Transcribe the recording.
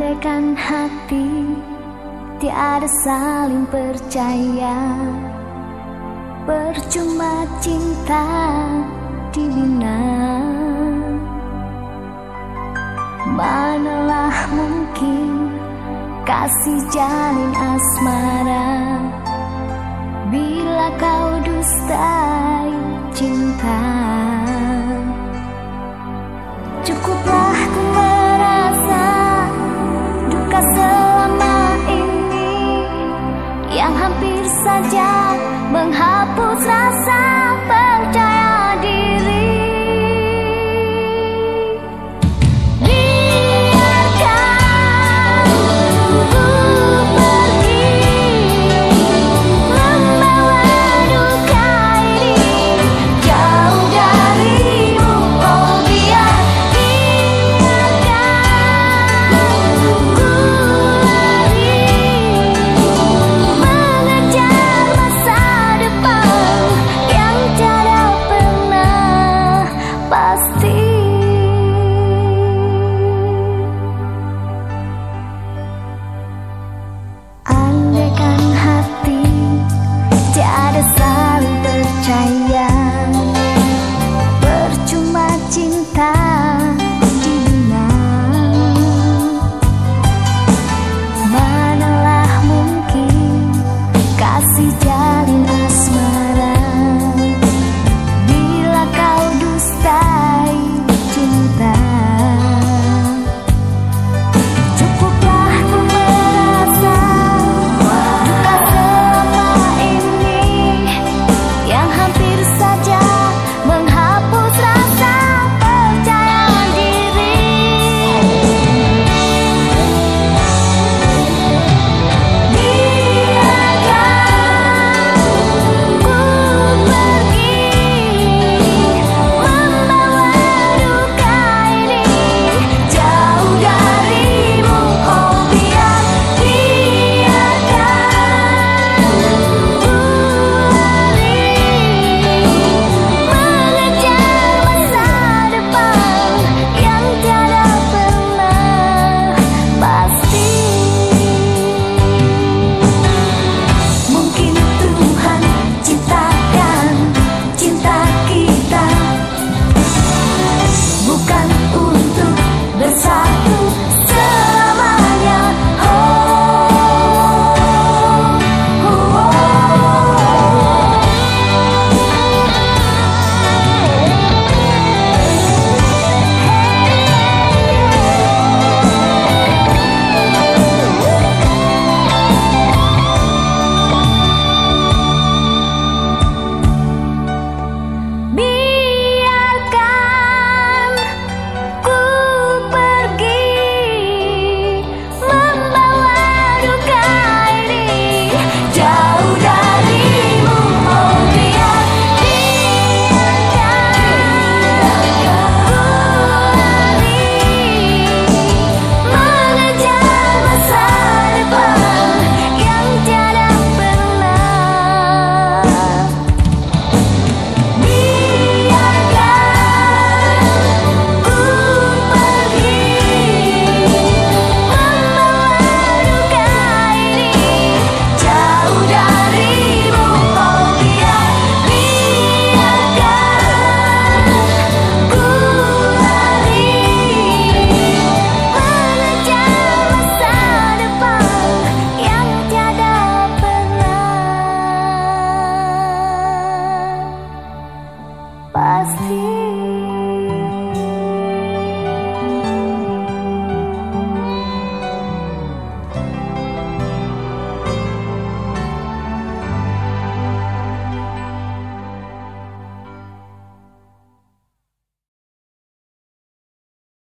Andaikan hati tiada saling percaya, percuma cinta dibina. Manalah mungkin kasih jalin asmara bila kau dustai cinta. Cukuplah ku merasa duka selama ini yang hampir saja menghapus rasa percaya diri. Andaikan hati tiada saling percaya, percuma cinta dibina. Manalah mungkin kasih jalin asmara bila kau dustai cinta. Pasti